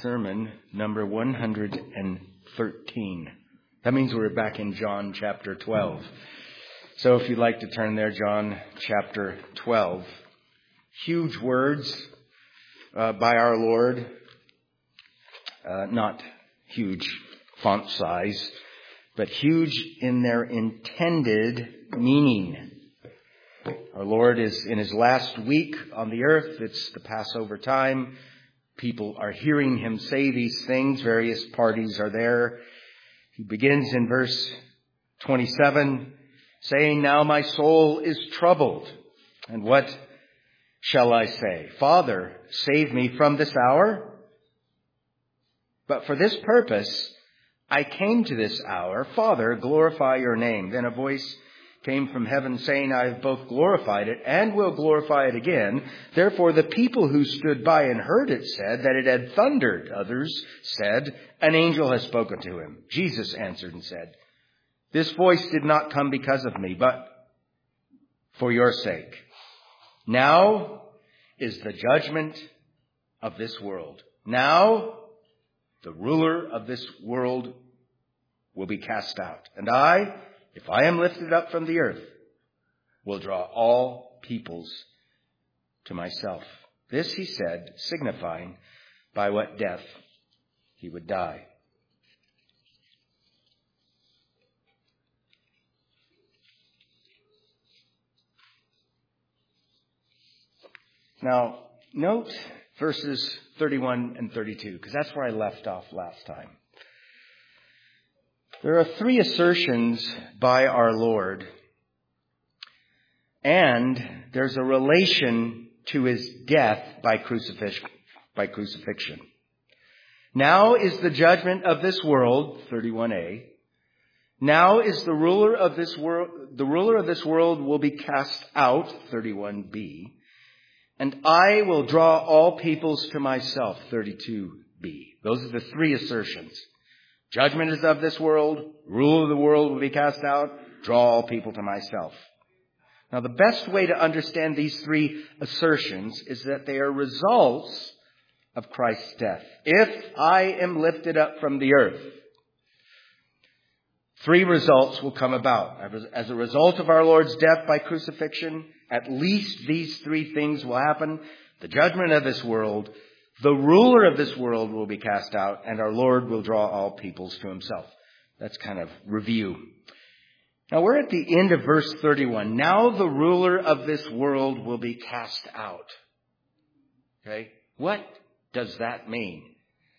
sermon number 113. That means we're back in John chapter 12. So if you'd like to turn there, John chapter 12. Huge words by our Lord. Not huge font size, but huge in their intended meaning. Our Lord is in his last week on the earth. It's the Passover time. People are hearing him say these things. Various parties are there. He begins in verse 27, saying, "Now my soul is troubled. And what shall I say? Father, save me from this hour. But for this purpose I came to this hour. Father, glorify your name." Then a voice came from heaven saying, "I have both glorified it and will glorify it again." Therefore the people who stood by and heard it said that it had thundered. Others said, "An angel has spoken to him." Jesus answered and said, "This voice did not come because of me, but for your sake. Now is the judgment of this world. Now the ruler of this world will be cast out. And I, if I am lifted up from the earth, will draw all peoples to myself." This he said, signifying by what death he would die. Now, note verses 31 and 32, because that's where I left off last time. There are three assertions by our Lord, and there's a relation to his death by crucifixion. Now is the judgment of this world, 31a. Now is the ruler of this world will be cast out, 31b. And I will draw all peoples to myself, 32b. Those are the three assertions. Judgment is of this world. Rule of the world will be cast out. Draw all people to myself. Now, the best way to understand these three assertions is that they are results of Christ's death. If I am lifted up from the earth, three results will come about. As a result of our Lord's death by crucifixion, at least these three things will happen. The judgment of this world, the ruler of this world will be cast out, and our Lord will draw all peoples to himself. That's kind of review. Now we're at the end of verse 31. Now the ruler of this world will be cast out. Okay? What does that mean?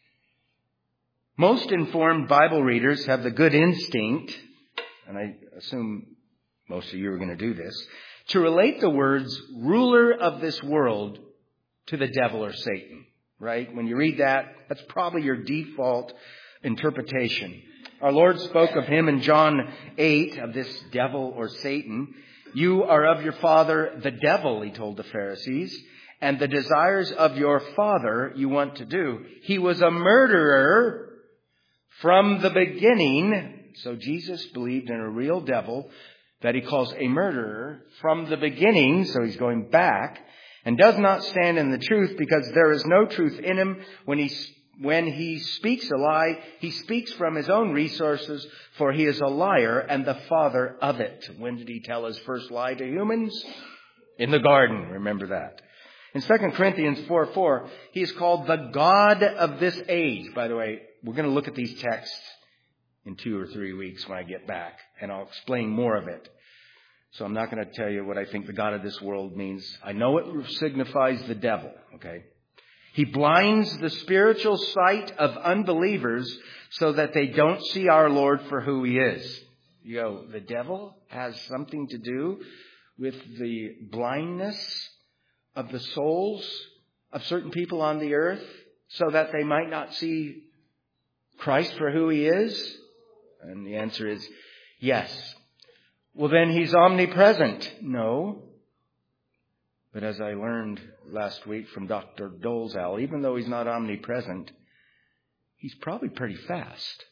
Most informed Bible readers have the good instinct, and I assume most of you are going to do this, to relate the words ruler of this world to the devil or Satan. Right? When you read that, that's probably your default interpretation. Our Lord spoke of him in John 8, of this devil or Satan. "You are of your father, the devil," he told the Pharisees, "and the desires of your father you want to do. He was a murderer from the beginning." So Jesus believed in a real devil that he calls a murderer from the beginning. So he's going back. "And does not stand in the truth, because there is no truth in him. When he speaks a lie, he speaks from his own resources, for he is a liar and the father of it." When did he tell his first lie to humans? In the garden. Remember that. In 2 Corinthians 4:4, he is called the God of this age. By the way, we're going to look at these texts in 2 or 3 weeks when I get back, and I'll explain more of it. So I'm not going to tell you what I think the God of this world means. I know it signifies the devil, okay? He blinds the spiritual sight of unbelievers so that they don't see our Lord for who he is. The devil has something to do with the blindness of the souls of certain people on the earth so that they might not see Christ for who he is? And the answer is yes. Well, then he's omnipresent. No. But as I learned last week from Dr. Dolezal, even though he's not omnipresent, he's probably pretty fast.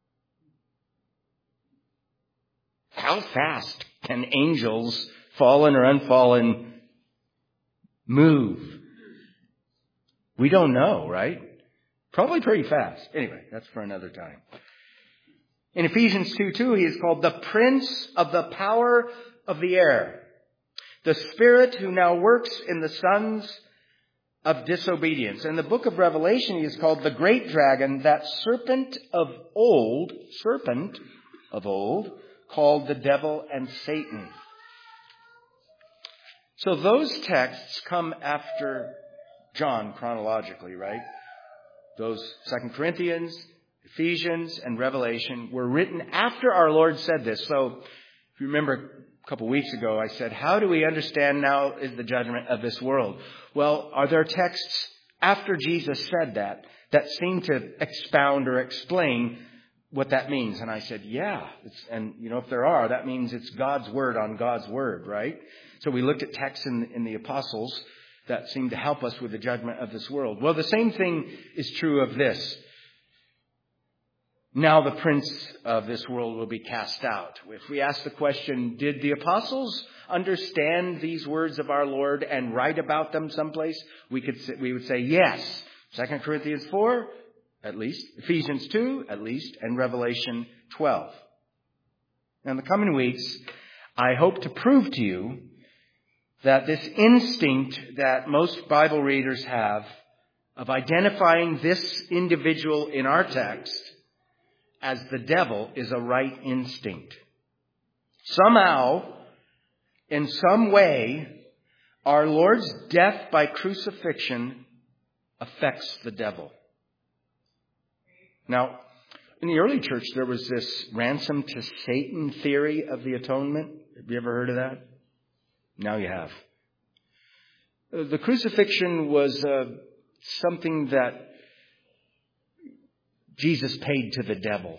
How fast can angels, fallen or unfallen, move? We don't know, right? Probably pretty fast. Anyway, that's for another time. In Ephesians 2:2, he is called the Prince of the Power of the Air, the Spirit who now works in the sons of disobedience. In the book of Revelation, he is called the Great Dragon, that serpent of old, called the devil and Satan. So those texts come after John chronologically, right? Those 2 Corinthians, Ephesians, and Revelation were written after our Lord said this. So if you remember a couple weeks ago, I said, how do we understand now is the judgment of this world? Well, are there texts after Jesus said that seem to expound or explain what that means? And I said, yeah. If there are, that means it's God's word on God's word, right? So we looked at texts in the apostles that seem to help us with the judgment of this world. Well, the same thing is true of this. Now the prince of this world will be cast out. If we ask the question, did the apostles understand these words of our Lord and write about them someplace? We would say yes. 2 Corinthians 4, at least. Ephesians 2, at least. And Revelation 12. Now in the coming weeks, I hope to prove to you that this instinct that most Bible readers have of identifying this individual in our text as the devil is a right instinct. Somehow, in some way, our Lord's death by crucifixion affects the devil. Now, in the early church, there was this ransom to Satan theory of the atonement. Have you ever heard of that? Now you have. The crucifixion was something that Jesus paid to the devil.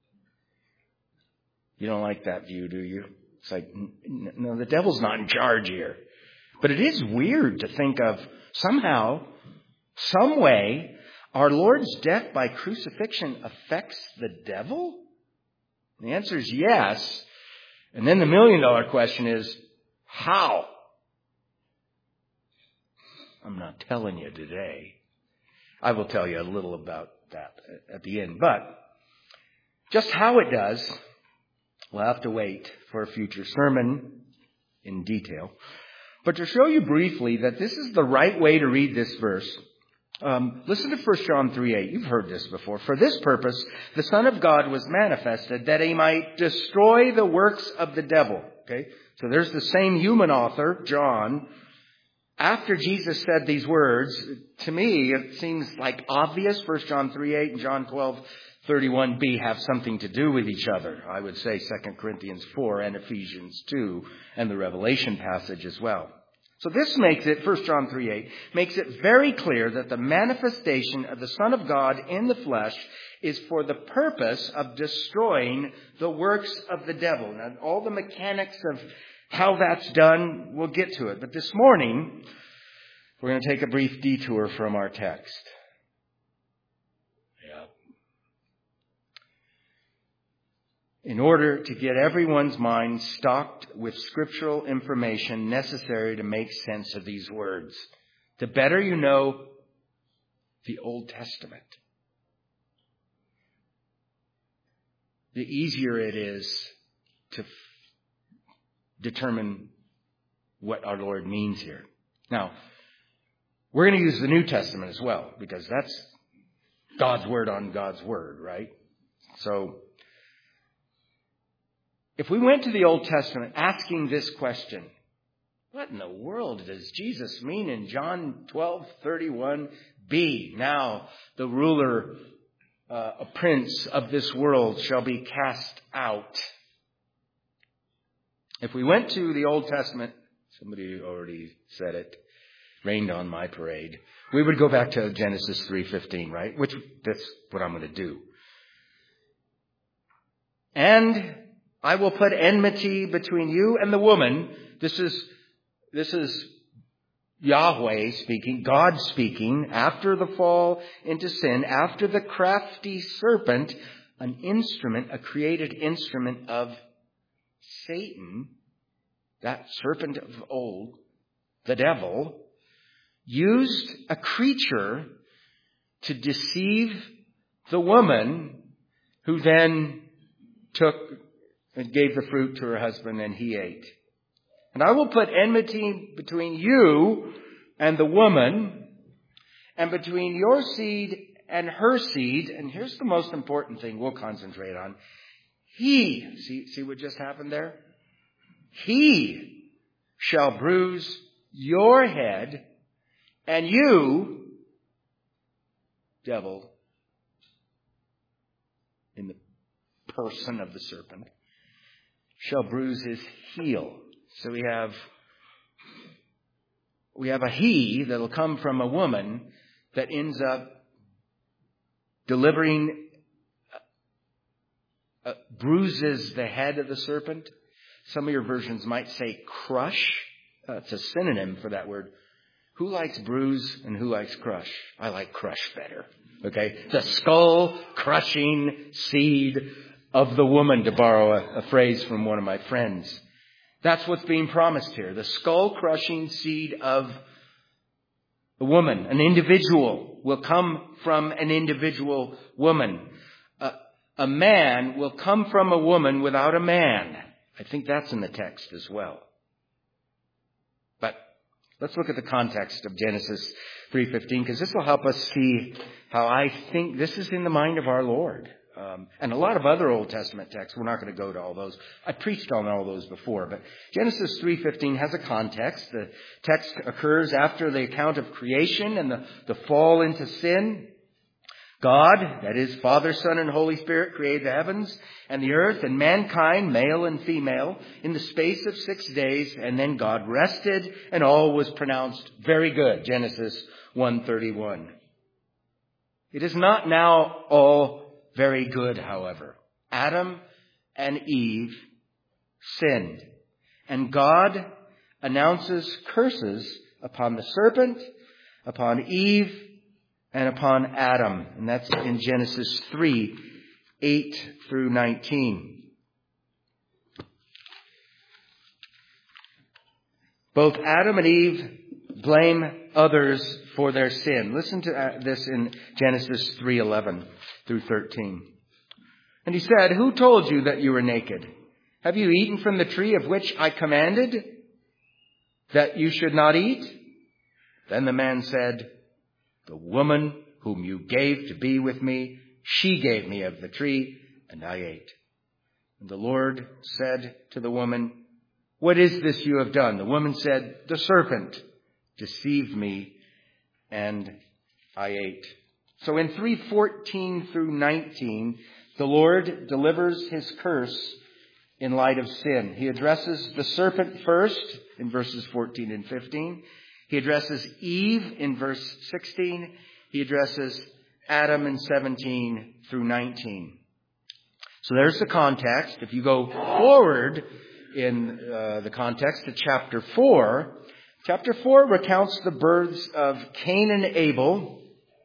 You don't like that view, do you? It's like, no, the devil's not in charge here. But it is weird to think of somehow, some way, our Lord's death by crucifixion affects the devil? The answer is yes. And then the $1,000,000 question is, how? I'm not telling you today. I will tell you a little about that at the end. But just how it does, we'll have to wait for a future sermon in detail. But to show you briefly that this is the right way to read this verse, listen to 1 John 3:8. You've heard this before. For this purpose, the Son of God was manifested that he might destroy the works of the devil. Okay? So there's the same human author, John. After Jesus said these words, to me, it seems like obvious. 1 John 3:8 and John 12:31b have something to do with each other. I would say 2 Corinthians 4 and Ephesians 2 and the Revelation passage as well. So this makes it, 1 John 3:8, makes it very clear that the manifestation of the Son of God in the flesh is for the purpose of destroying the works of the devil. Now, all the mechanics of how that's done, we'll get to it. But this morning, we're going to take a brief detour from our text. In order to get everyone's mind stocked with scriptural information necessary to make sense of these words. The better you know the Old Testament, the easier it is to determine what our Lord means here. Now, we're going to use the New Testament as well, because that's God's word on God's word, right? So, if we went to the Old Testament asking this question, what in the world does Jesus mean in John 12:31b? Now, the ruler, a prince of this world shall be cast out. If we went to the Old Testament, somebody already said it, rained on my parade, we would go back to Genesis 3:15, right? Which, that's what I'm going to do. And I will put enmity between you and the woman. This is Yahweh speaking, God speaking, after the fall into sin, after the crafty serpent, an instrument, a created instrument of Satan, that serpent of old, the devil, used a creature to deceive the woman, who then took and gave the fruit to her husband, and he ate. And I will put enmity between you and the woman, and between your seed and her seed. And here's the most important thing we'll concentrate on. See what just happened there? He shall bruise your head, and you, devil, in the person of the serpent, shall bruise his heel. So we have a he that'll come from a woman that ends up delivering, bruises the head of the serpent. Some of your versions might say crush. It's a synonym for that word. Who likes bruise and who likes crush? I like crush better. Okay? The skull-crushing seed of the woman, to borrow a phrase from one of my friends. That's what's being promised here. The skull-crushing seed of a woman, an individual, will come from an individual woman. A man will come from a woman without a man. I think that's in the text as well. But let's look at the context of Genesis 3:15, because this will help us see how I think this is in the mind of our Lord. And a lot of other Old Testament texts. We're not going to go to all those. I preached on all those before. But Genesis 3:15 has a context. The text occurs after the account of creation and the fall into sin. God, that is Father, Son, and Holy Spirit, created the heavens and the earth and mankind, male and female, in the space of 6 days. And then God rested, and all was pronounced very good. Genesis 1:31. It is not now all very good, however. Adam and Eve sinned, and God announces curses upon the serpent, upon Eve, and upon Adam. And that's in Genesis 3:8 through 19. Both Adam and Eve blame others for their sin. Listen to this in Genesis 3:11 through 13. And he said, "Who told you that you were naked? Have you eaten from the tree of which I commanded that you should not eat?" Then the man said, "The woman whom you gave to be with me, she gave me of the tree, and I ate." And the Lord said to the woman, "What is this you have done?" The woman said, "The serpent deceived me, and I ate." So in 3:14 through 19, the Lord delivers his curse in light of sin. He addresses the serpent first in verses 14 and 15. He addresses Eve in verse 16. He addresses Adam in 17 through 19. So there's the context. If you go forward in the context to chapter 4, chapter 4 recounts the births of Cain and Abel.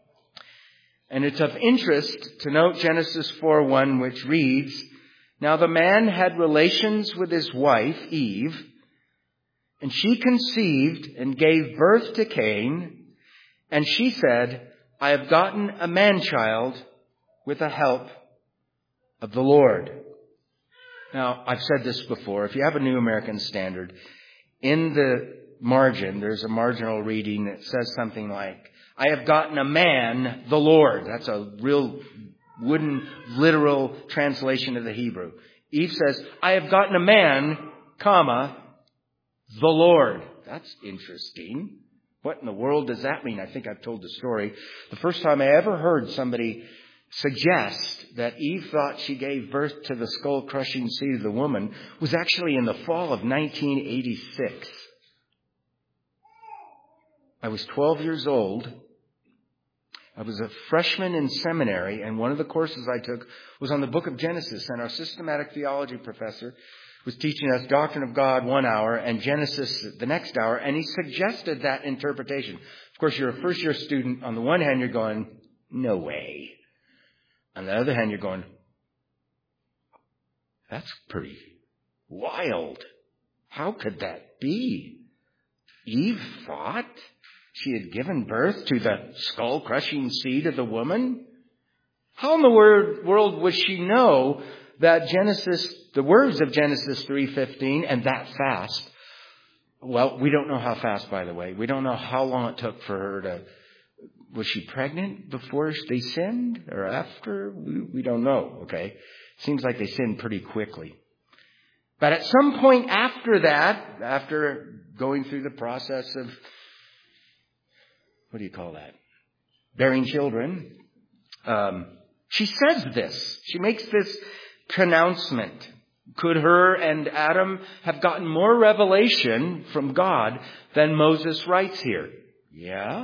And it's of interest to note Genesis 4:1, which reads, "Now the man had relations with his wife, Eve, and she conceived and gave birth to Cain. And she said, 'I have gotten a man-child with the help of the Lord.'" Now, I've said this before. If you have a New American Standard, in the margin, there's a marginal reading that says something like, "I have gotten a man, the Lord." That's a real wooden, literal translation of the Hebrew. Eve says, "I have gotten a man, comma, the Lord." That's interesting. What in the world does that mean? I think I've told the story. The first time I ever heard somebody suggest that Eve thought she gave birth to the skull-crushing seed of the woman was actually in the fall of 1986. I was 12 years old. I was a freshman in seminary, and one of the courses I took was on the book of Genesis, and our systematic theology professor was teaching us Doctrine of God 1 hour and Genesis the next hour, and he suggested that interpretation. Of course, you're a first-year student. On the one hand, you're going, no way. On the other hand, you're going, that's pretty wild. How could that be? Eve thought she had given birth to the skull-crushing seed of the woman? How in the world would she know that the words of Genesis 3:15 and that fast? Well, we don't know how fast, by the way. We don't know how long it took for her was she pregnant before they sinned or after? We don't know, okay? Seems like they sinned pretty quickly. But at some point after that, after going through the process of, bearing children, she says this. She makes this pronouncement. Could her and Adam have gotten more revelation from God than Moses writes here? Yeah.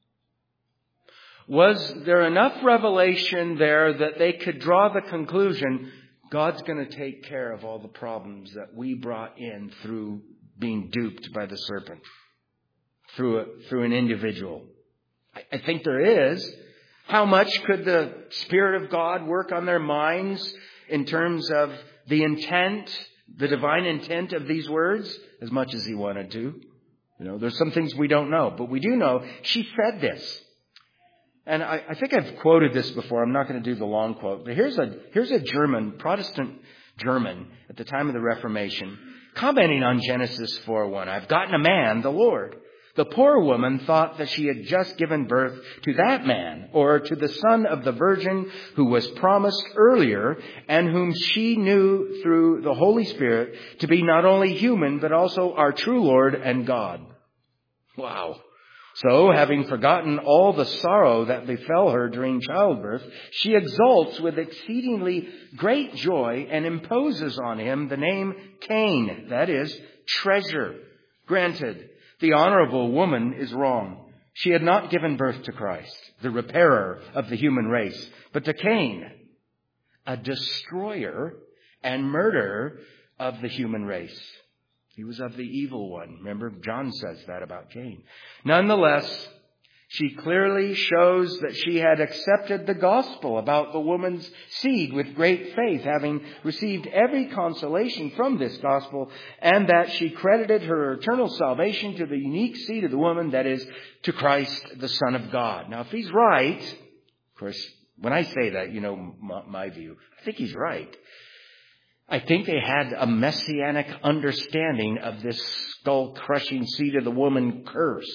Was there enough revelation there that they could draw the conclusion, God's going to take care of all the problems that we brought in through being duped by the serpent, through an individual? I think there is. How much could the Spirit of God work on their minds in terms of the intent, the divine intent of these words? As much as he wanted to. There's some things we don't know, but we do know she said this. And I think I've quoted this before. I'm not going to do the long quote. But here's a German, Protestant German at the time of the Reformation, commenting on Genesis 4:1. I've gotten a man, the Lord. The poor woman thought that she had just given birth to that man, or to the son of the virgin who was promised earlier, and whom she knew through the Holy Spirit to be not only human, but also our true Lord and God. Wow. So, having forgotten all the sorrow that befell her during childbirth, she exults with exceedingly great joy and imposes on him the name Cain, that is, treasure. Granted, the honorable woman is wrong. She had not given birth to Christ, the repairer of the human race, but to Cain, a destroyer and murderer of the human race. He was of the evil one. Remember, John says that about Cain. Nonetheless, she clearly shows that she had accepted the gospel about the woman's seed with great faith, having received every consolation from this gospel, and that she credited her eternal salvation to the unique seed of the woman, that is, to Christ, the Son of God. Now, if he's right, of course, when I say that, my view, I think he's right. I think they had a messianic understanding of this skull-crushing seed of the woman curse.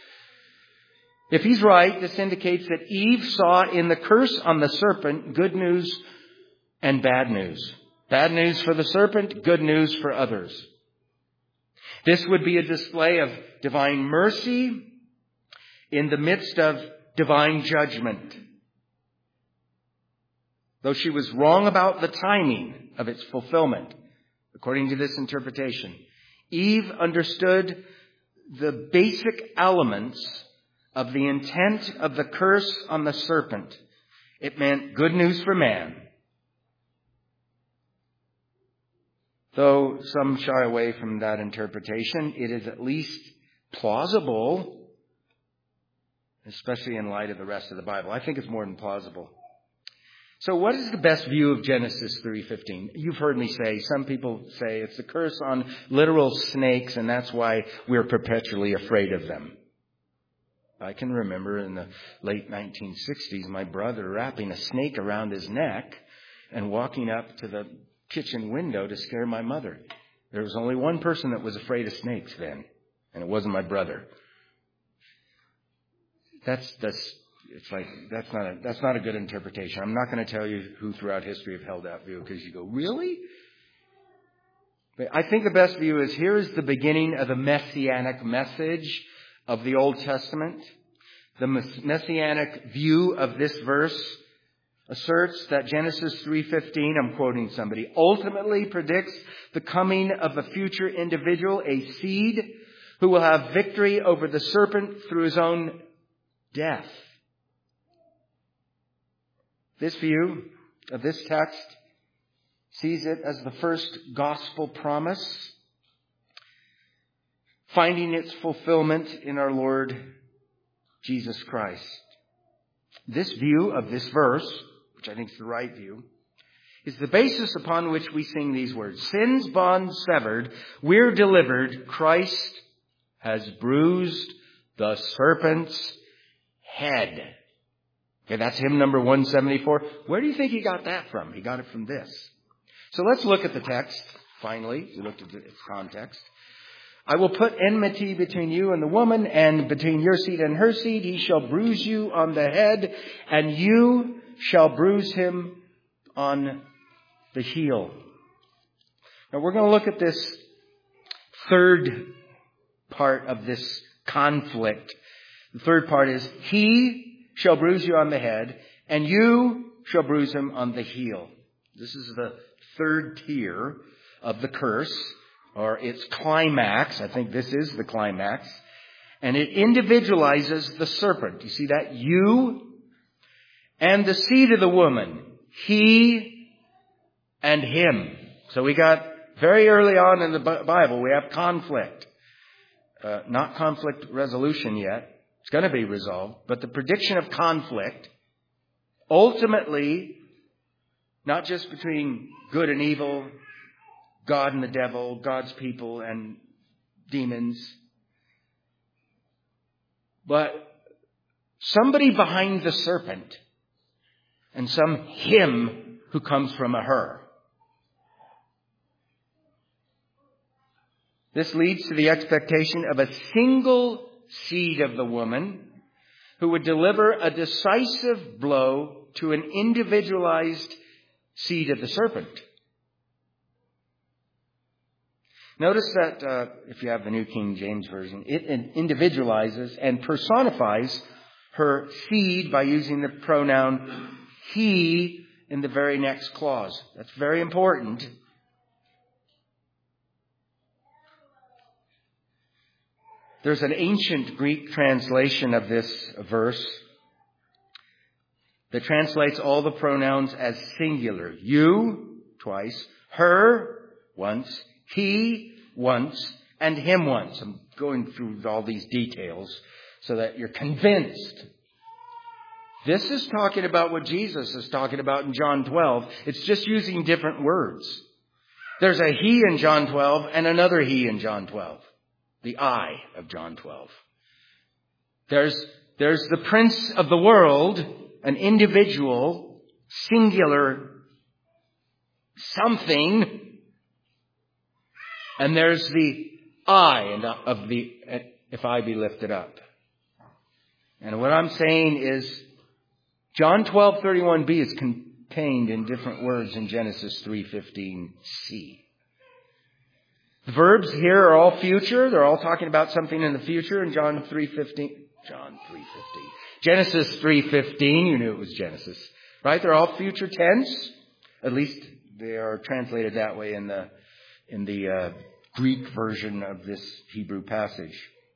If he's right, this indicates that Eve saw in the curse on the serpent good news and bad news. Bad news for the serpent, good news for others. This would be a display of divine mercy in the midst of divine judgment. Though she was wrong about the timing of its fulfillment, according to this interpretation, Eve understood the basic elements of the intent of the curse on the serpent. It meant good news for man. Though some shy away from that interpretation, it is at least plausible, especially in light of the rest of the Bible. I think it's more than plausible. So what is the best view of Genesis 3:15? You've heard me say, some people say it's a curse on literal snakes, and that's why we're perpetually afraid of them. I can remember in the late 1960s, my brother wrapping a snake around his neck and walking up to the kitchen window to scare my mother. There was only one person that was afraid of snakes then, and it wasn't my brother. That's not a good interpretation. I'm not going to tell you who throughout history have held that view, because you go, really? But I think the best view is here is the beginning of the messianic message of the Old Testament. The messianic view of this verse asserts that Genesis 3:15, I'm quoting somebody, ultimately predicts the coming of a future individual, a seed, who will have victory over the serpent through his own death. This view of this text sees it as the first gospel promise, finding its fulfillment in our Lord Jesus Christ. This view of this verse, which I think is the right view, is the basis upon which we sing these words. Sin's bond severed, we're delivered. Christ has bruised the serpent's head. Okay, that's hymn number 174. Where do you think he got that from? He got it from this. So let's look at the text, finally. We looked at its context. I will put enmity between you and the woman, and between your seed and her seed. He shall bruise you on the head, and you shall bruise him on the heel. Now we're going to look at this third part of this conflict. The third part is, he shall bruise you on the head, and you shall bruise him on the heel. This is the third tier of the curse, or its climax. I think this is the climax. And it individualizes the serpent. You see that? You and the seed of the woman. He and him. So we got very early on in the Bible, we have conflict. Not conflict resolution yet. It's going to be resolved. But the prediction of conflict, ultimately, not just between good and evil, God and the devil, God's people and demons, but somebody behind the serpent and some him who comes from a her. This leads to the expectation of a single seed of the woman who would deliver a decisive blow to an individualized seed of the serpent. Notice that if you have the New King James Version, it individualizes and personifies her seed by using the pronoun he in the very next clause. That's very important. There's an ancient Greek translation of this verse that translates all the pronouns as singular. You, twice. Her, once. He, once. And him, once. I'm going through all these details so that you're convinced. This is talking about what Jesus is talking about in John 12. It's just using different words. There's a he in John 12 and another he in John 12. The I of John 12. There's the prince of the world, an individual, singular something. And there's the I of the, if I be lifted up. And what I'm saying is, John 12:31b is contained in different words in Genesis 3:15c. The verbs here are all future. They're all talking about something in the future in John 3:15. Genesis 3:15, you knew it was Genesis. Right? They're all future tense. At least they are translated that way in the Greek version of this Hebrew passage.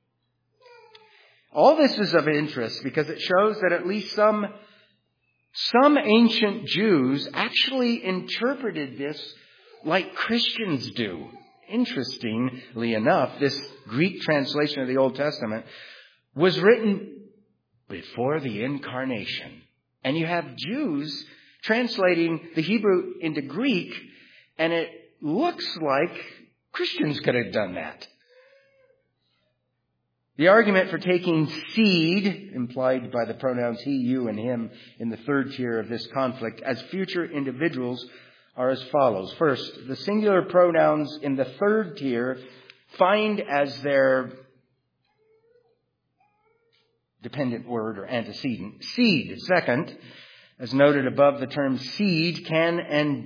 All this is of interest because it shows that at least some ancient Jews actually interpreted this like Christians do. Interestingly enough, this Greek translation of the Old Testament was written before the incarnation. And you have Jews translating the Hebrew into Greek, and it looks like Christians could have done that. The argument for taking seed, implied by the pronouns he, you, and him in the third tier of this conflict, as future individuals are as follows. First, the singular pronouns in the third tier find as their dependent word or antecedent seed. Second, as noted above, the term seed can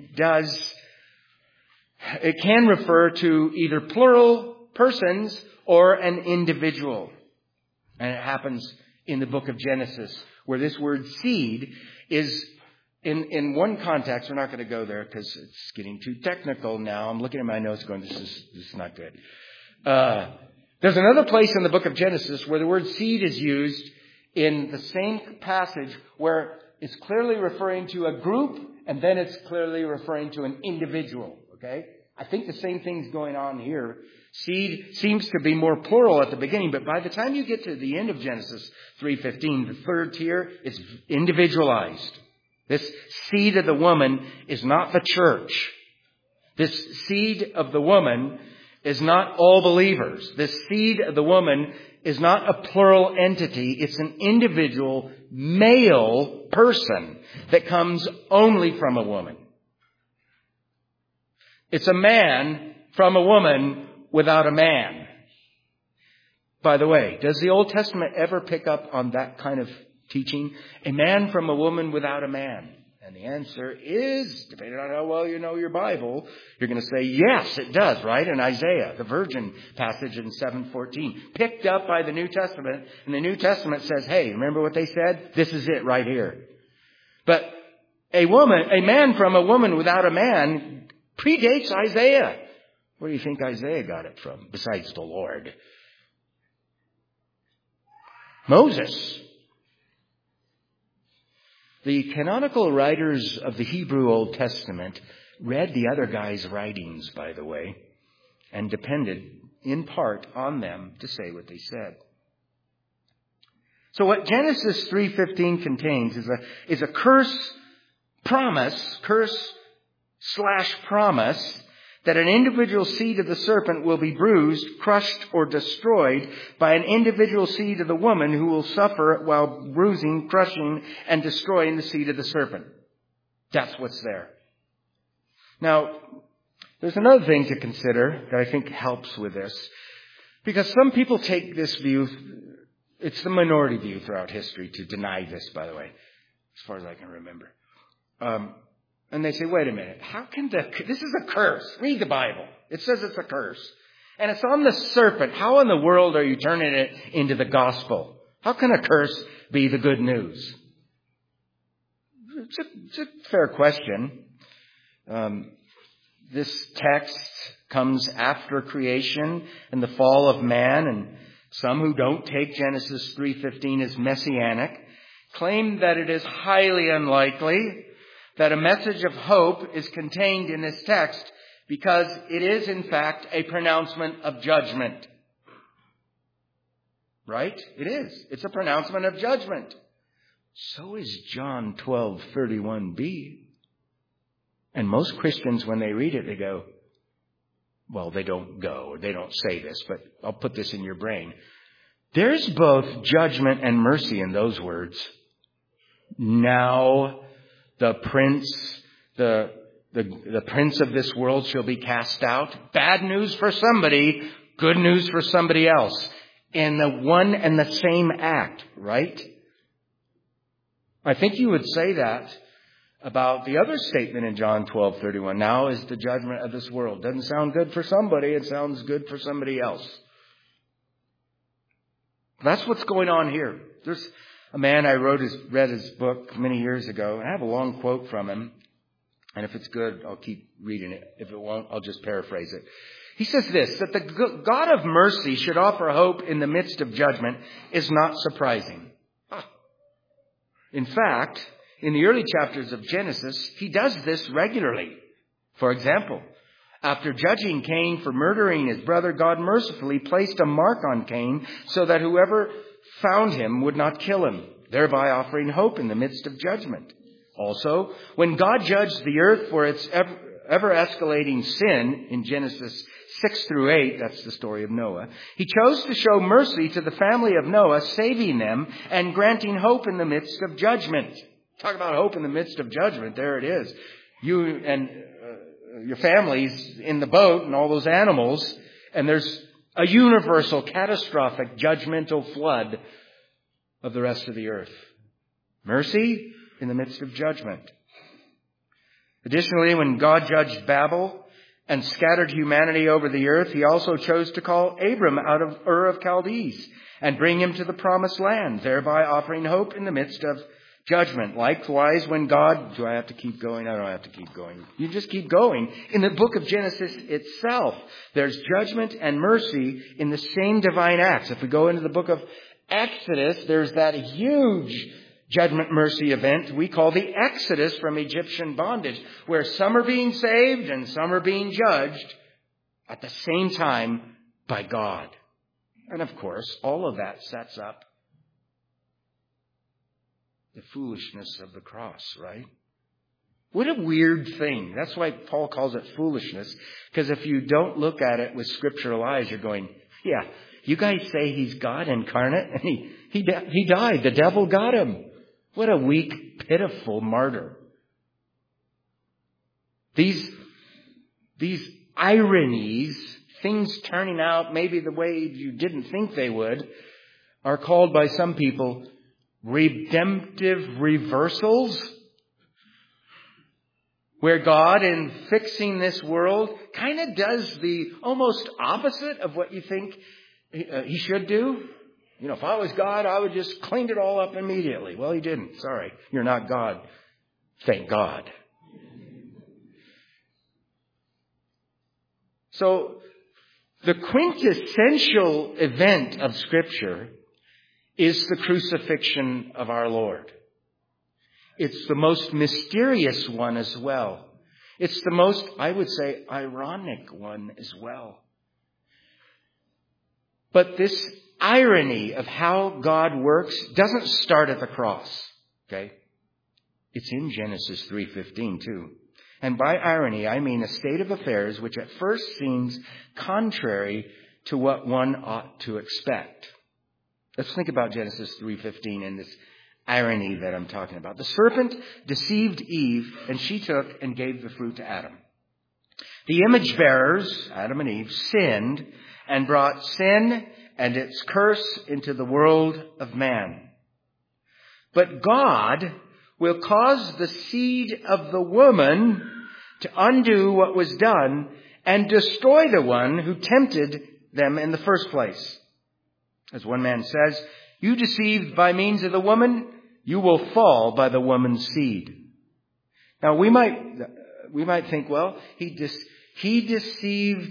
refer to either plural persons or an individual. And it happens in the book of Genesis, where this word seed is in one context. We're not going to go there because it's getting too technical now. I'm looking at my notes going, this is not good. There's another place in the book of Genesis where the word seed is used in the same passage where it's clearly referring to a group and then it's clearly referring to an individual. Okay? I think the same thing's going on here. Seed seems to be more plural at the beginning, but by the time you get to the end of Genesis 3:15, the third tier is individualized. This seed of the woman is not the church. This seed of the woman is not all believers. This seed of the woman is not a plural entity. It's an individual male person that comes only from a woman. It's a man from a woman without a man. By the way, does the Old Testament ever pick up on that kind of teaching? A man from a woman without a man. And the answer is, depending on how well you know your Bible, you're going to say, yes, it does, right? In Isaiah, the virgin passage in 7:14, picked up by the New Testament. And the New Testament says, hey, remember what they said? This is it right here. But a man from a woman without a man predates Isaiah. Where do you think Isaiah got it from, besides the Lord? Moses. The canonical writers of the Hebrew Old Testament read the other guys' writings, by the way, and depended in part on them to say what they said. So what Genesis 3:15 contains is a curse / promise that an individual seed of the serpent will be bruised, crushed, or destroyed by an individual seed of the woman who will suffer while bruising, crushing, and destroying the seed of the serpent. That's what's there. Now, there's another thing to consider that I think helps with this. Because some people take this view, it's the minority view throughout history to deny this, by the way, as far as I can remember. And they say, wait a minute, this is a curse. Read the Bible. It says it's a curse. And it's on the serpent. How in the world are you turning it into the gospel? How can a curse be the good news? It's a fair question. This text comes after creation and the fall of man, and some who don't take Genesis 3:15 as messianic claim that it is highly unlikely that a message of hope is contained in this text because it is, in fact, a pronouncement of judgment. Right? It is. It's a pronouncement of judgment. So is John 12:31b. And most Christians, when they read it, they go, well, they don't say this, but I'll put this in your brain. There's both judgment and mercy in those words. Now, the prince of this world shall be cast out. Bad news for somebody, good news for somebody else. In the one and the same act, right? I think you would say that about the other statement in John 12:31. Now is the judgment of this world. Doesn't sound good for somebody. It sounds good for somebody else. That's what's going on here. There's a man I read his book many years ago. I have a long quote from him. And if it's good, I'll keep reading it. If it won't, I'll just paraphrase it. He says this, that the God of mercy should offer hope in the midst of judgment is not surprising. In fact, in the early chapters of Genesis, he does this regularly. For example, after judging Cain for murdering his brother, God mercifully placed a mark on Cain so that whoever found him would not kill him, thereby offering hope in the midst of judgment. Also, when God judged the earth for its ever-escalating sin in Genesis 6-8, that's the story of Noah, he chose to show mercy to the family of Noah, saving them and granting hope in the midst of judgment. Talk about hope in the midst of judgment. There it is. You and your family's in the boat and all those animals, and there's a universal, catastrophic, judgmental flood of the rest of the earth. Mercy in the midst of judgment. Additionally, when God judged Babel and scattered humanity over the earth, he also chose to call Abram out of Ur of Chaldees and bring him to the promised land, thereby offering hope in the midst of judgment. Likewise, when God... Do I have to keep going? I don't have to keep going. You just keep going. In the book of Genesis itself, there's judgment and mercy in the same divine acts. If we go into the book of Exodus, there's that huge judgment mercy event we call the Exodus from Egyptian bondage, where some are being saved and some are being judged at the same time by God. And of course, all of that sets up the foolishness of the cross, right? What a weird thing. That's why Paul calls it foolishness. Because if you don't look at it with scriptural eyes, you're going, yeah, You guys say he's God incarnate, and he died. The devil got him. What a weak, pitiful martyr. These ironies, things turning out maybe the way you didn't think they would, are called by some people redemptive reversals, where God, in fixing this world, kind of does the almost opposite of what you think he should do. You know, if I was God, I would just clean it all up immediately. Well, he didn't. Sorry. You're not God. Thank God. So, the quintessential event of Scripture is the crucifixion of our Lord. It's the most mysterious one as well. It's the most, I would say, ironic one as well. But this irony of how God works doesn't start at the cross. Okay? It's in Genesis 3:15 too. And by irony, I mean a state of affairs which at first seems contrary to what one ought to expect. Let's think about Genesis 3:15 and this irony that I'm talking about. The serpent deceived Eve, and she took and gave the fruit to Adam. The image bearers, Adam and Eve, sinned and brought sin and its curse into the world of man. But God will cause the seed of the woman to undo what was done and destroy the one who tempted them in the first place. As one man says, you deceived by means of the woman, you will fall by the woman's seed. Now we might think, well, he deceived,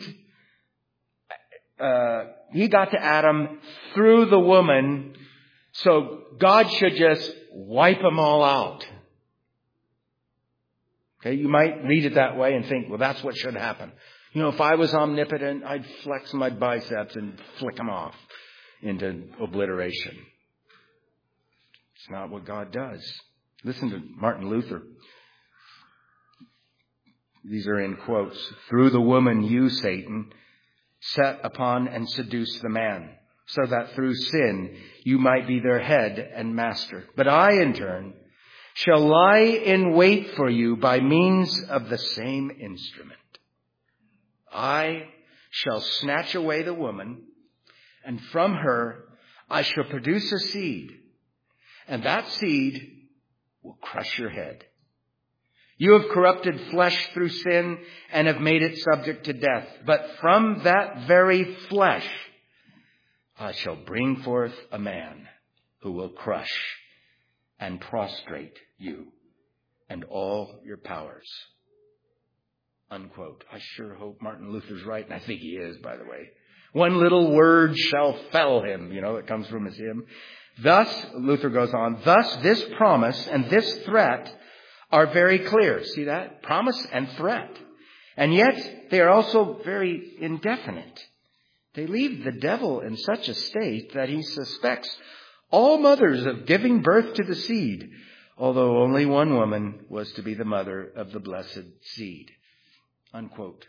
he got to Adam through the woman, so God should just wipe them all out. Okay, you might read it that way and think, well, that's what should happen. You know, if I was omnipotent, I'd flex my biceps and flick them off into obliteration. It's not what God does. Listen to Martin Luther. These are in quotes. Through the woman you, Satan, set upon and seduce the man, so that through sin you might be their head and master. But I, in turn, shall lie in wait for you by means of the same instrument. I shall snatch away the woman, and from her I shall produce a seed, and that seed will crush your head. You have corrupted flesh through sin and have made it subject to death. But from that very flesh I shall bring forth a man who will crush and prostrate you and all your powers. Unquote. I sure hope Martin Luther's right, and I think he is, by the way. One little word shall fell him. You know, it comes from his hymn. Thus, Luther goes on, thus this promise and this threat are very clear. See that? Promise and threat. And yet, they are also very indefinite. They leave the devil in such a state that he suspects all mothers of giving birth to the seed, although only one woman was to be the mother of the blessed seed. Unquote.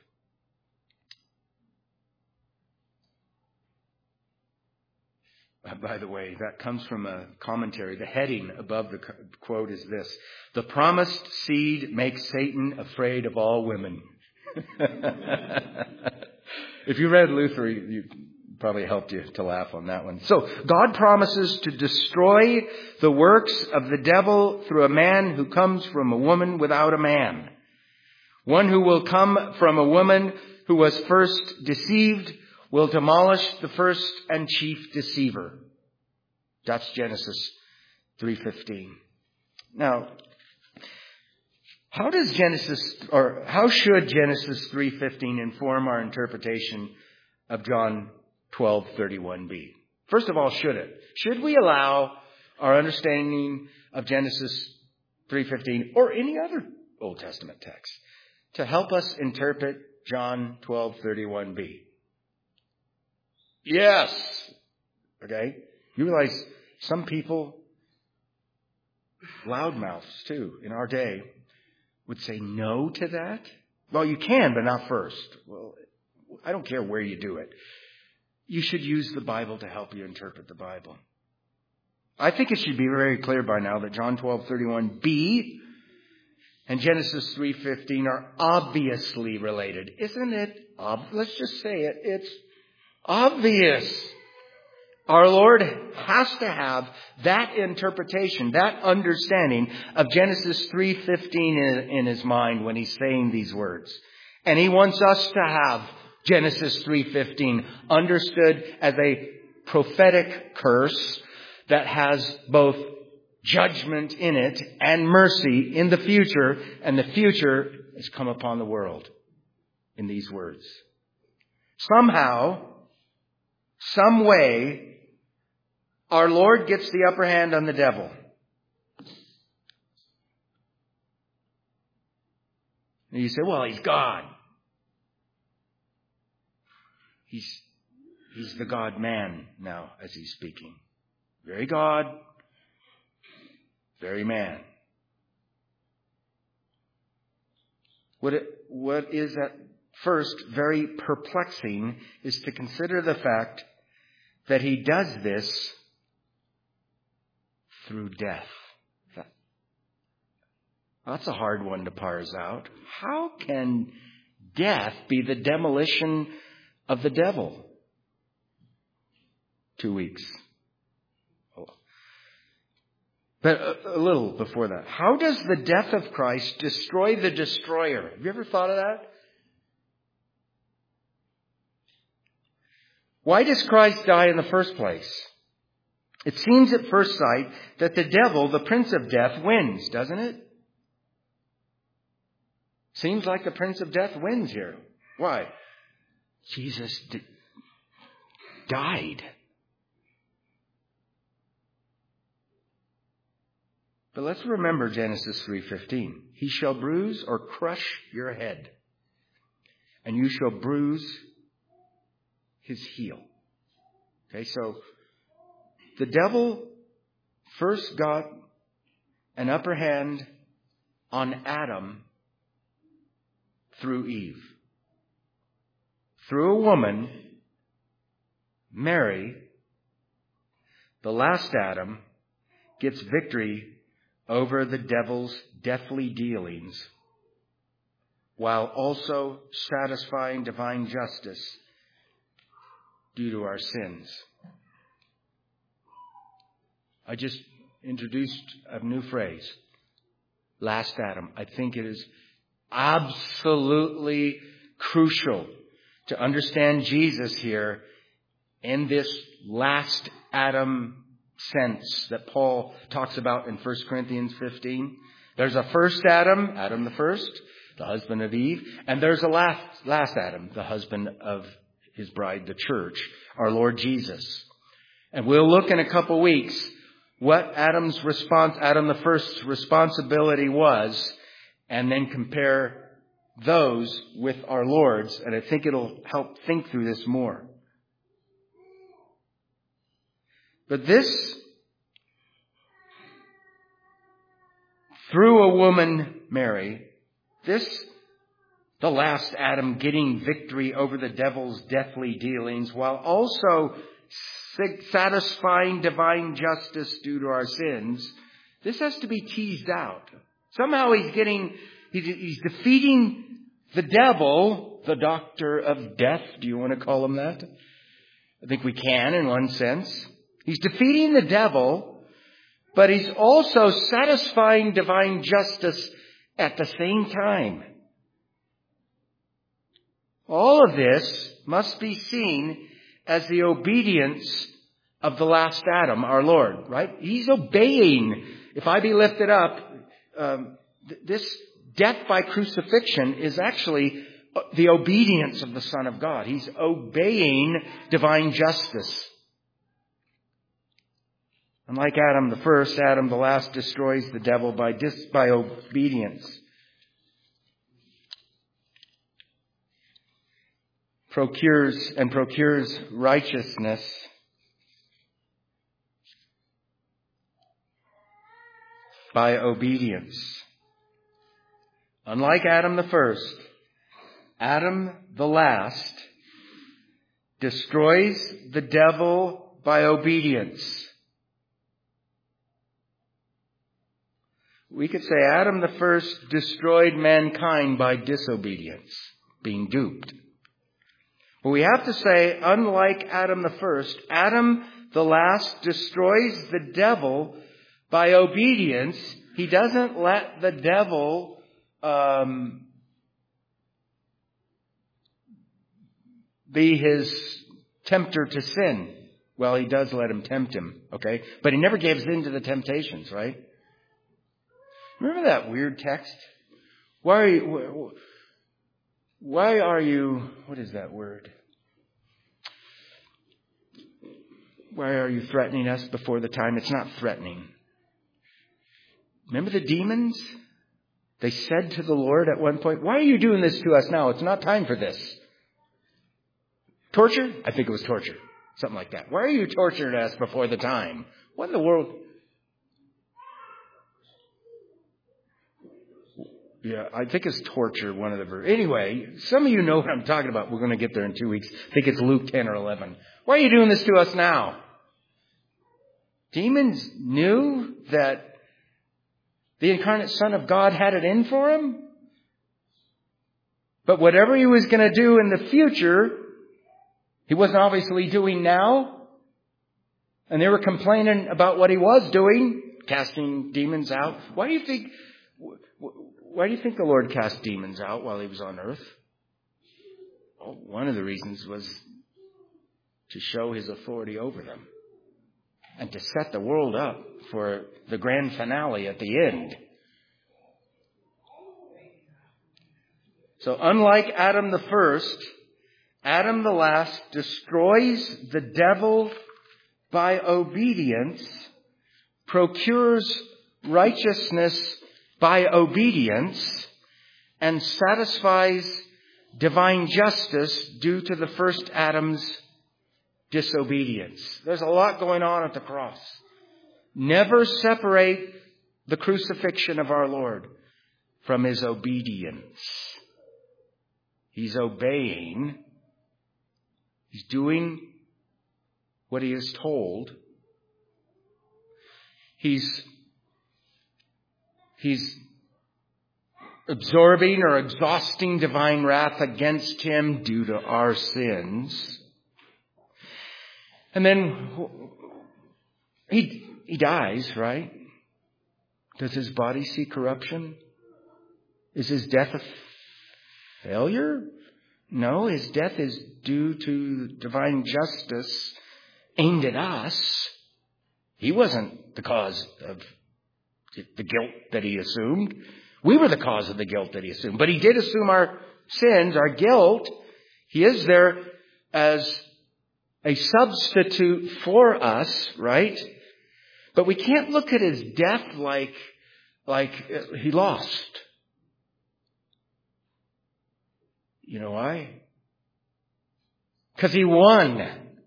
By the way, that comes from a commentary. The heading above the quote is this: the promised seed makes Satan afraid of all women. If you read Luther, you probably helped you to laugh on that one. So God promises to destroy the works of the devil through a man who comes from a woman without a man. One who will come from a woman who was first deceived will demolish the first and chief deceiver. That's Genesis 3:15. Now, how should Genesis 3:15 inform our interpretation of John 12:31 be? First of all, should it? Should we allow our understanding of Genesis 3:15 or any other Old Testament text to help us interpret John 12:31b? Yes. Okay. You realize some people, loudmouths too, in our day, would say no to that. Well, you can, but not first. Well, I don't care where you do it. you should use the Bible to help you interpret the Bible. I think it should be very clear by now that John 12:31b and Genesis 3:15 are obviously related. Isn't it? Let's just say it. It's obvious. Our Lord has to have that interpretation, that understanding of Genesis 3:15 in his mind when he's saying these words. And he wants us to have Genesis 3:15 understood as a prophetic curse that has both judgment in it and mercy in the future. And the future has come upon the world in these words. Somehow, some way, our Lord gets the upper hand on the devil. And you say, well, he's God. He's the God-man now as he's speaking. Very God, very man. What is at first very perplexing is to consider the fact that he does this through death. That's a hard one to parse out. How can death be the demolition of the devil? 2 weeks. But a little before that. How does the death of Christ destroy the destroyer? Have you ever thought of that? Why does Christ die in the first place? It seems at first sight that the devil, the prince of death, wins, doesn't it? Seems like the prince of death wins here. Why? Jesus died. But let's remember Genesis 3:15. He shall bruise or crush your head, and you shall bruise his heel. Okay, so the devil first got an upper hand on Adam through Eve. Through a woman, Mary, the last Adam, gets victory over the devil's deathly dealings, while also satisfying divine justice due to our sins. I just introduced a new phrase, last Adam. I think it is absolutely crucial to understand Jesus here in this last Adam sense that Paul talks about in 1 Corinthians 15. There's a first Adam, Adam the first, the husband of Eve, and there's a last Adam, the husband of his bride, the church, our Lord Jesus. And we'll look in a couple weeks what Adam the first's responsibility was, and then compare those with our Lord's, and I think it'll help think through this more. But this, through a woman, Mary, the last Adam getting victory over the devil's deathly dealings, while also satisfying divine justice due to our sins, this has to be teased out. Somehow he's defeating the devil, the doctor of death. Do you want to call him that? I think we can in one sense. He's defeating the devil, but he's also satisfying divine justice at the same time. All of this must be seen as the obedience of the last Adam, our Lord, right? He's obeying. If I be lifted up, this death by crucifixion is actually the obedience of the Son of God. He's obeying divine justice. Unlike Adam the first, Adam the last destroys the devil by obedience. Procures righteousness. By obedience. Unlike Adam the first, Adam the last destroys the devil by obedience. We could say Adam the first destroyed mankind by disobedience, being duped. But we have to say, unlike Adam the first, Adam the last destroys the devil by obedience. He doesn't let the devil be his tempter to sin. Well, he does let him tempt him, okay? But he never gives in to the temptations, right? Remember that weird text? Why are you, what is that word? Why are you threatening us before the time? It's not threatening. Remember the demons? They said to the Lord at one point, why are you doing this to us now? It's not time for this. Torture? I think it was torture. Something like that. Why are you torturing us before the time? What in the world? Yeah, I think it's torture, one of the verbs. Anyway, some of you know what I'm talking about. We're going to get there in 2 weeks. I think it's Luke 10 or 11. Why are you doing this to us now? Demons knew that the incarnate Son of God had it in for him. But whatever he was going to do in the future, he wasn't obviously doing now. And they were complaining about what he was doing, casting demons out. Why do you think the Lord cast demons out while he was on earth? Well, one of the reasons was to show his authority over them and to set the world up for the grand finale at the end. So unlike Adam the first, Adam the last destroys the devil by obedience, procures righteousness by obedience, and satisfies divine justice due to the first Adam's disobedience. There's a lot going on at the cross. Never separate the crucifixion of our Lord from his obedience. He's obeying. He's doing what he is told. He's absorbing or exhausting divine wrath against him due to our sins. And then he dies, right? Does his body see corruption? Is his death a failure? No, his death is due to divine justice aimed at us. He wasn't the cause of the guilt that he assumed. We were the cause of the guilt that he assumed. But he did assume our sins, our guilt. He is there as a substitute for us, right? But we can't look at his death like he lost. You know why? Because he won.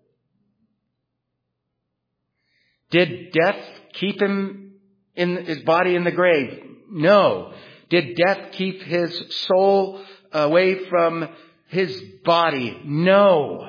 Did death keep him in his body in the grave? No. Did death keep his soul away from his body? No.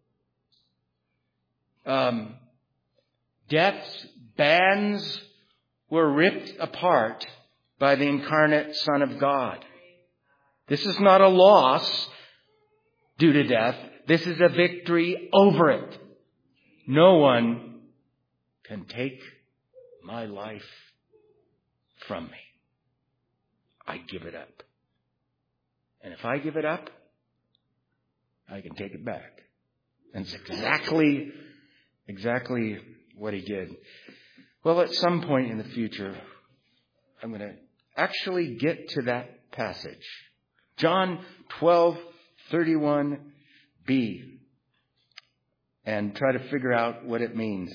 Death's bands were ripped apart by the incarnate Son of God. This is not a loss due to death. This is a victory over it. No one can take my life from me. I give it up. And if I give it up, I can take it back. And it's exactly what he did. Well, at some point in the future, I'm going to actually get to that passage. John 12:31b. And try to figure out what it means.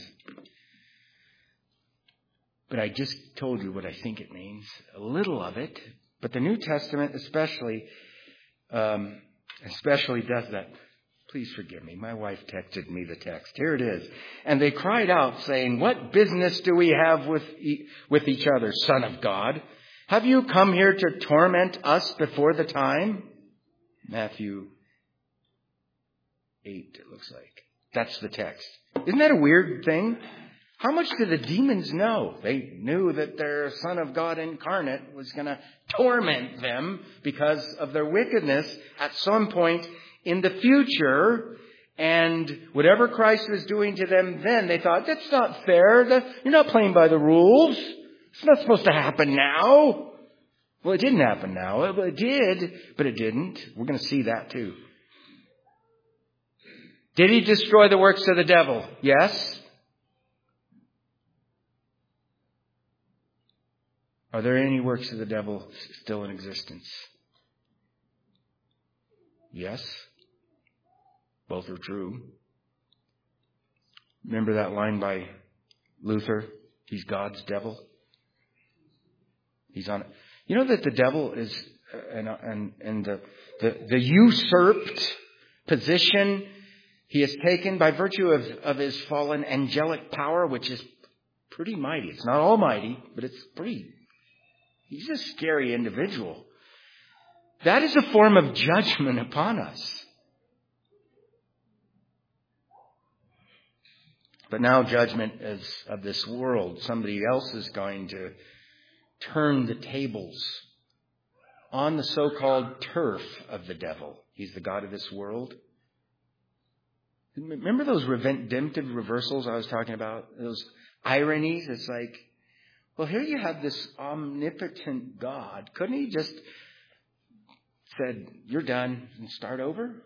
But I just told you what I think it means. A little of it. But the New Testament especially does that. Please forgive me. My wife texted me the text. Here it is. And they cried out, saying, "What business do we have with each other, Son of God? Have you come here to torment us before the time?" Matthew 8, it looks like. That's the text. Isn't that a weird thing? How much did the demons know? They knew that their Son of God incarnate was going to torment them because of their wickedness at some point in the future. And whatever Christ was doing to them then, they thought, that's not fair. You're not playing by the rules. It's not supposed to happen now. Well, it didn't happen now. It did, but it didn't. We're going to see that too. Did he destroy the works of the devil? Yes. Are there any works of the devil still in existence? Yes. Both are true. Remember that line by Luther? He's God's devil. He's on it. You know that the devil is, and the usurped position he has taken by virtue of his fallen angelic power, which is pretty mighty. It's not almighty, but it's pretty. He's a scary individual. That is a form of judgment upon us. But now judgment is of this world. Somebody else is going to turn the tables on the so-called turf of the devil. He's the god of this world. Remember those redemptive reversals I was talking about? Those ironies? It's like, well, here you have this omnipotent God. Couldn't he just said, you're done and start over?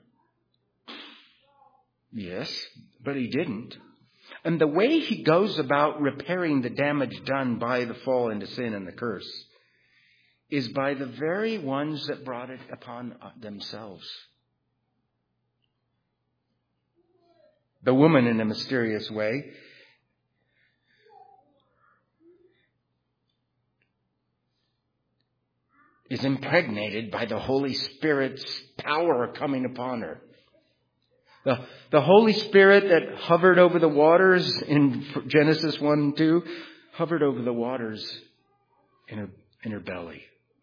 Yes, but he didn't. And the way he goes about repairing the damage done by the fall into sin and the curse is by the very ones that brought it upon themselves. The woman, in a mysterious way, is impregnated by the Holy Spirit's power coming upon her. The Holy Spirit that hovered over the waters in Genesis 1 and 2, hovered over the waters in her belly.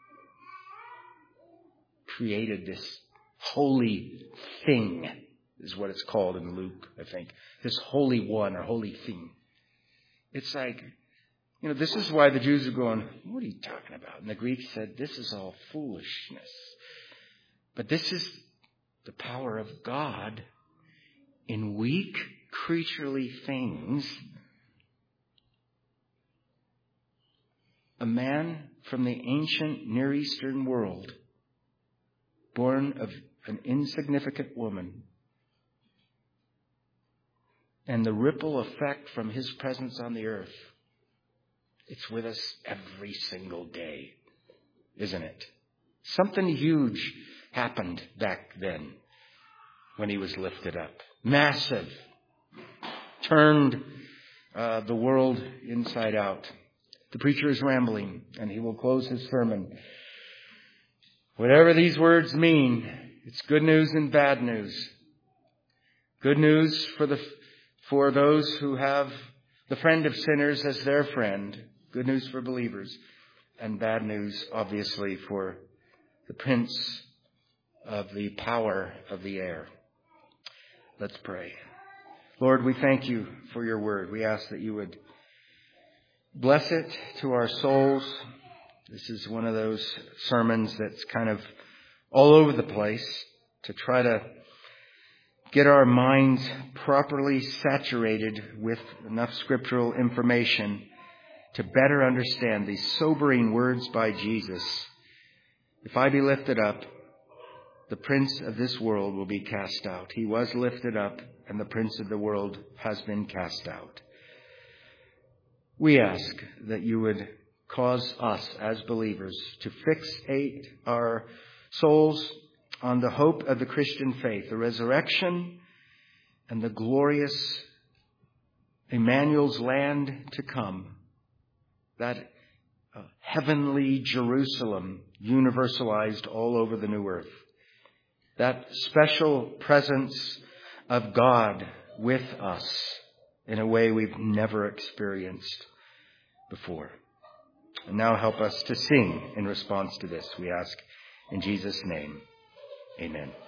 Created this holy thing, is what it's called in Luke, I think. This holy one or holy thing. It's like, this is why the Jews are going, what are you talking about? And the Greeks said, this is all foolishness. But this is the power of God in weak, creaturely things. A man from the ancient Near Eastern world, born of an insignificant woman, and the ripple effect from his presence on the earth, it's with us every single day, isn't it? Something huge happened back then when he was lifted up. Massive. Turned the world inside out. The preacher is rambling, and he will close his sermon. Whatever these words mean, it's good news and bad news. Good news for those who have the friend of sinners as their friend. Good news for believers. And bad news, obviously, for the prince of the power of the air. Let's pray. Lord, we thank you for your word. We ask that you would bless it to our souls. This is one of those sermons that's kind of all over the place to try to get our minds properly saturated with enough scriptural information to better understand these sobering words by Jesus. If I be lifted up, the prince of this world will be cast out. He was lifted up, and the prince of the world has been cast out. We ask that you would cause us as believers to fixate our souls on the hope of the Christian faith, the resurrection and the glorious Emmanuel's land to come, that heavenly Jerusalem universalized all over the new earth. That special presence of God with us in a way we've never experienced before. And now help us to sing in response to this, we ask in Jesus' name. Amen.